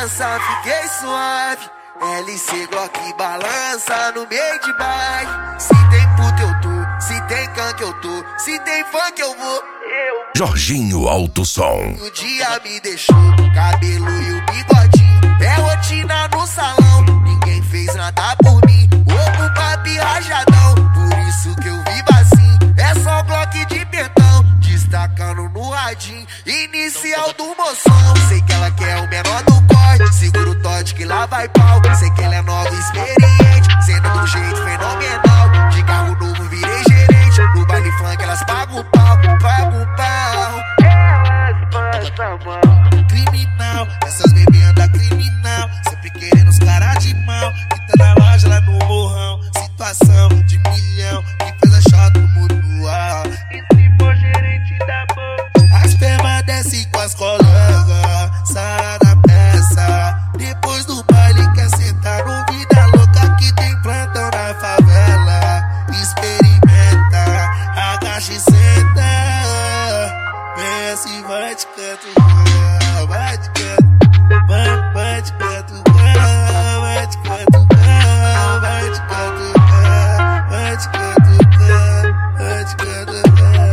criança, fiquei suave. LC Glock balança no meio de baile. Se tem puta eu tô, se tem canque eu tô, se tem funk eu vou. Jorginho Alto Som. O dia me deixou, cabelo e o bigodinho. É rotina no salão, ninguém fez nada por mim. Ovo papi rajadão, por isso que eu vivo assim. É só Glock de pentão, destacando no radinho. Inicial do moção, sei que ela quer o menor do corte. Segura o tote que lá vai pau. Sei que ela é nova e experiente, sendo de um jeito fenomenal. De carro novo virei gerente, no baile funk elas pagam o pau. Pagam o pau. Elas passam mal. Criminal, essas bebês andam criminal. Sempre querendo os caras de mal. Que tá na loja lá no morrão. Situação de milhão, quem faz a chota mutual. E se for gerente da boca, as pernas descem com as colegas. Sara na peça. Depois do baile quer sentar no vida louca que tem plantão na favela. Experimenta, agacha e senta. Pensa e vai de canto, vai de canto, vai de canto, vai de canto, vai de canto, vai de canto, vai de canto.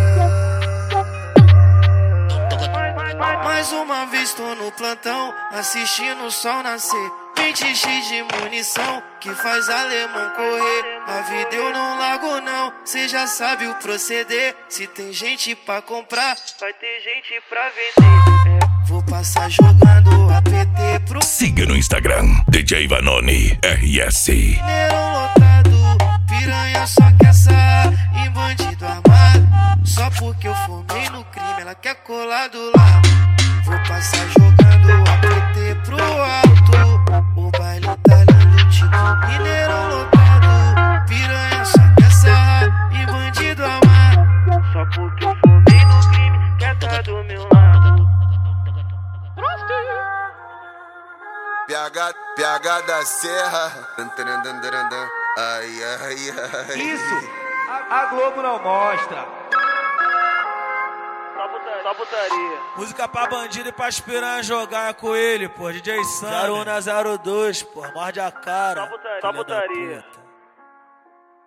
Mais uma vez tô no plantão, assistindo o sol nascer. 20x de munição, que faz alemão correr. A vida eu não largo não, cê já sabe o proceder. Se tem gente pra comprar, vai ter gente pra vender. Vou passar jogando APT pro... Siga no Instagram, DJ Vanoni RS. Mineirão lotado, piranha só quer sarrar em bandido armado. Só porque eu formei no crime, ela quer colar do lado. Vou passar jogando APT pro alto. O baile tá lindo tipo Mineirão lotado. Piranha só quer sarrar e bandido amar. Só porque eu formei no crime, quer tá do meu lado. PH da Serra. Ai, ai, ai. Isso, a Globo não mostra. Só putaria. Música pra bandido e pra piranha jogar com ele, pô. DJ Sam 0102, pô. Morde a cara. Só putaria.